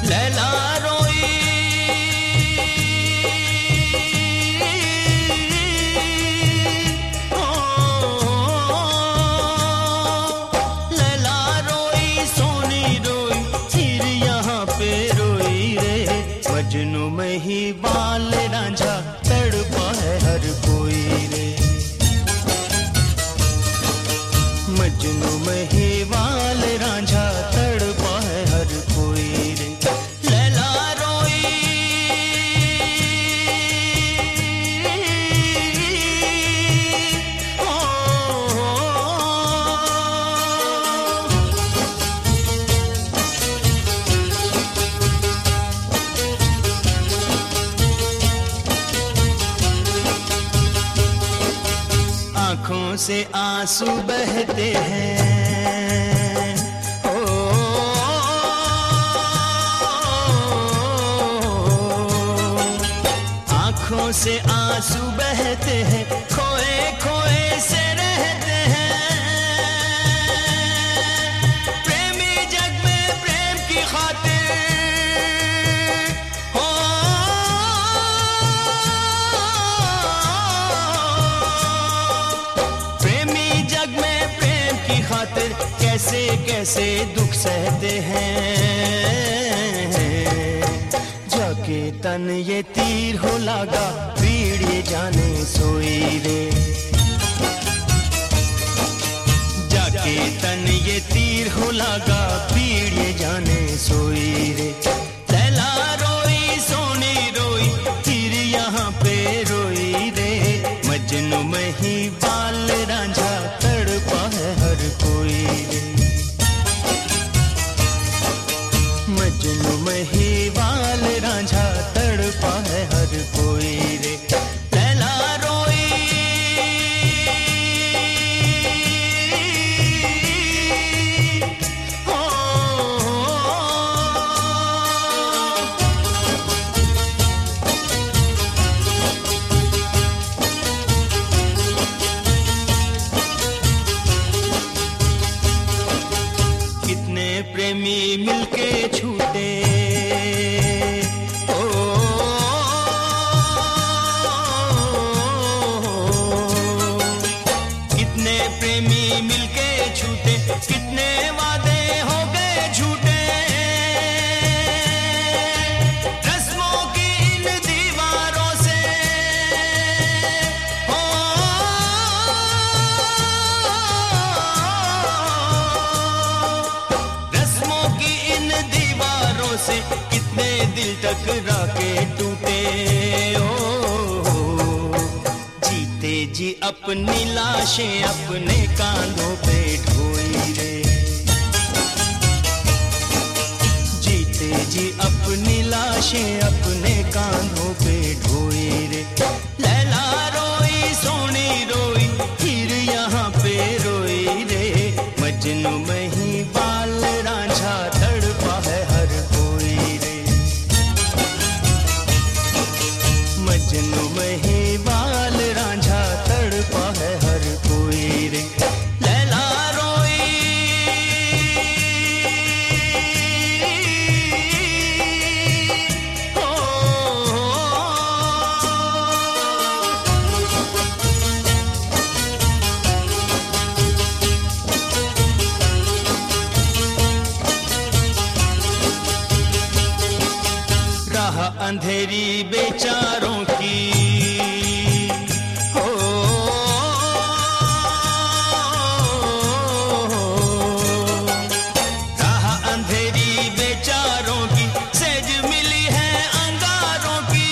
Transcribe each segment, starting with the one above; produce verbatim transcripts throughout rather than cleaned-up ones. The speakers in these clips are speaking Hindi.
लैला रोई ओ, लैला रोई सोनी रोई फिर यहाँ पे रोई रे। मजनू में ही बाल रांझा तड़पा है हर कोई रे। मजनू में ही बाल रांझा तड़पा है हर कोई रे। लैला रोई ओ, आंखों से आंसू बहते हैं ओ, आंखों से आंसू बहते हैं खोए खोए से रहते हैं। प्रेमी जग में प्रेम की खातिर हो, प्रेमी जग में प्रेम की खातिर कैसे कैसे दुख सहते हैं। जाके तन ये तीर हो लागा पीड़ ये जाने सोई रे। जाके तन ये तीर हो लागा पीड़ ये जाने सोई रे। लैला रोई सोनी रोई फिर यहाँ पे रोई रे। मजनू में ही बाल रांझा तड़पा है हर कोई रे। मजनू में ही बाल रांझा तड़पा है हर कोई रे। लैला रोई ओ, कितने प्रेमी मिलके छूटे ओ, कितने प्रेमी मिलके छूटे कितने वादे हो गए झूठे। रस्मों की इन दीवारों से ओ, रस्मों की इन दीवारों से कितने दिल टकरा के टूटे ओ। जीते जी अपनी लाशें अपने कांधों पे ढोई रे। जीते जी अपनी लाशें अपने कांधों पे ढोई रे। लैला रोई सोनी रोई फिर यहाँ पे रोई रे। मजनू में ही बाल रांझा तड़पा है हर कोई रे। मजनू में ही बाल रांझा तड़पा है हर कोई रे। लैला रोई ओ, राह अंधेरी बेचारों की हो, राह अंधेरी बेचारों की सेज मिली है अंगारों की।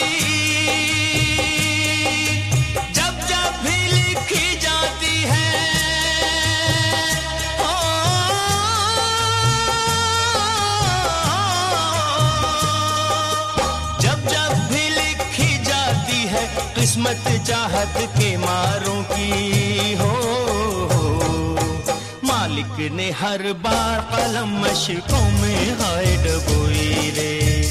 जब जब भी लिखी जाती है ओ, जब जब भी लिखी जाती है किस्मत चाहत के मारों की हो। मालिक ने हर बार कलम मशकों में हाय डबोई रे।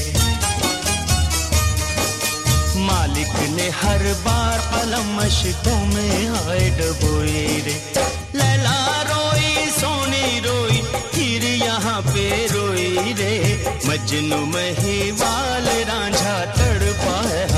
मालिक ने हर बार कलम मशकों में हाय डबोई रे। लैला रोई सोनी रोई फिर यहाँ पे रोई रे। मजनू महिवाल रांझा तड़पा है